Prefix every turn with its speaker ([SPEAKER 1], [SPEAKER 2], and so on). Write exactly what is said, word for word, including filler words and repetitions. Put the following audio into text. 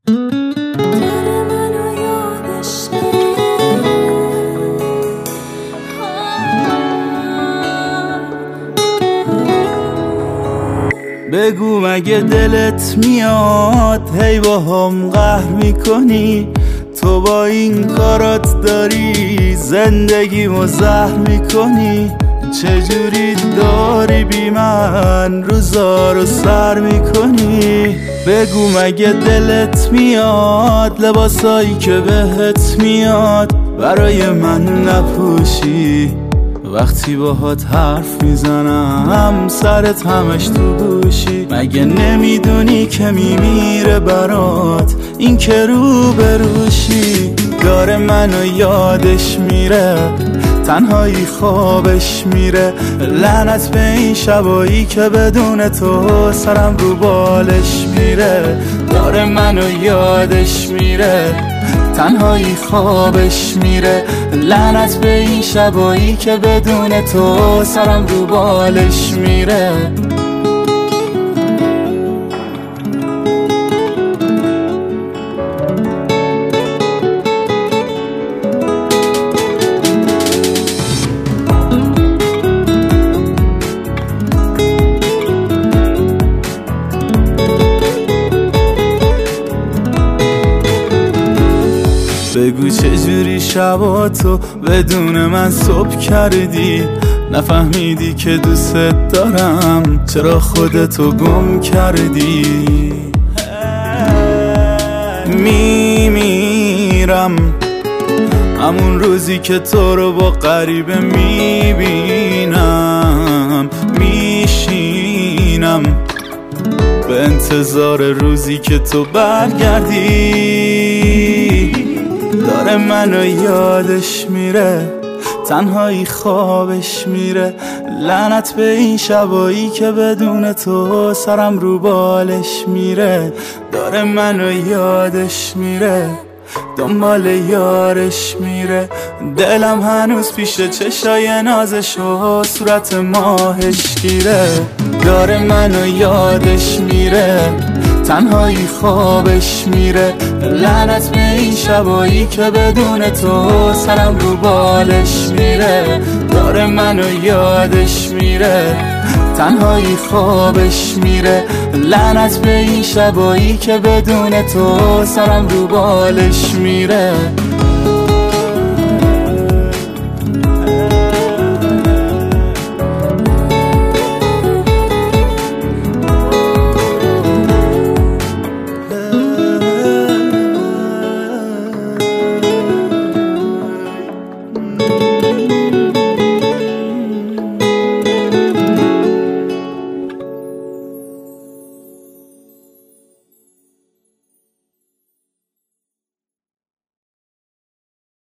[SPEAKER 1] بگو مگه دلت میاد هی با هم قهر میکنی؟ تو با این کارات داری زندگیمو زهر میکنی. چجوری داری بی من روزا رو سر میکنی؟ بگو مگه دلت میاد لباسایی که بهت میاد برای من نپوشی؟ وقتی باهات حرف میزنم سرت همش تو گوشی. مگه نمیدونی که میمیره برات این که رو بروشی؟ داره منو یادش میره تنهایی خوابش میره. لعنت به این شبایی که بدون تو سرم رو بالش میره. داره منو یادش میره تنهایی خوابش میره. لعنت به این شبایی که بدون تو سرم رو بالش میره. بگو چجوری شباتو بدون من صبح کردی؟ نفهمیدی که دوست دارم چرا خودتو گم کردی؟ میمیرم همون روزی که تو رو با غریبه میبینم. میشینم به انتظار روزی که تو برگردی. داره منو یادش میره تنهایی خوابش میره. لعنت به این شبایی که بدون تو سرم رو بالش میره. داره منو یادش میره دنبال یارش میره. دلم هنوز پیش چشای نازش و صورت ماهش گیره. داره منو یادش میره تنهایی خوابش میره. لعنت به این شبایی که بدون تو سرم رو بالش میره. داره منو یادش میره تنهایی خوابش میره. لعنت به این شبایی که بدون تو سرم رو بالش میره.